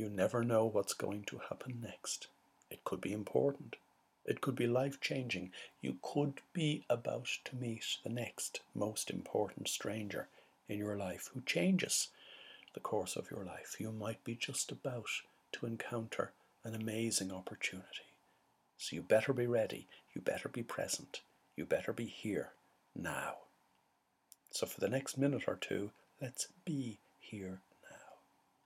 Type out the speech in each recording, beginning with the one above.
You never know what's going to happen next. It could be important. It could be life-changing. You could be about to meet the next most important stranger in your life who changes the course of your life. You might be just about to encounter an amazing opportunity. So you better be ready. You better be present. You better be here now. So for the next minute or two, let's be here now.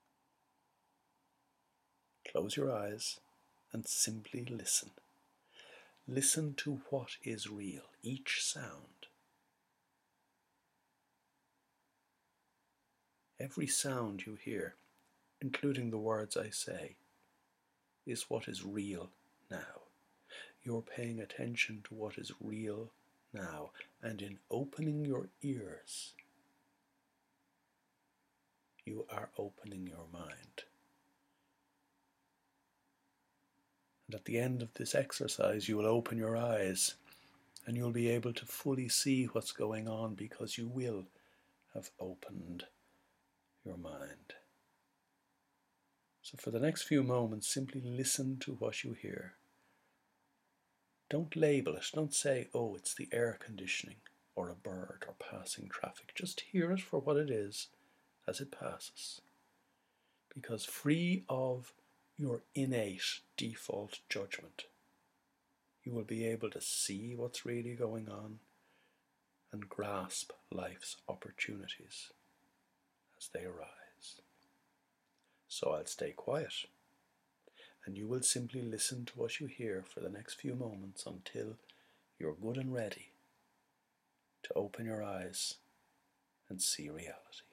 Close your eyes and simply listen. Listen to what is real, each sound. Every sound you hear, including the words I say, is what is real now. You're paying attention to what is real now, and in opening your ears, you are opening your mind. And at the end of this exercise, you will open your eyes and you'll be able to fully see what's going on because you will have opened your mind. So for the next few moments, simply listen to what you hear. Don't label it. Don't say, oh, it's the air conditioning or a bird or passing traffic. Just hear it for what it is as it passes. Because free of your innate default judgment, you will be able to see what's really going on and grasp life's opportunities as they arise. So I'll stay quiet, and you will simply listen to what you hear for the next few moments until you're good and ready to open your eyes and see reality.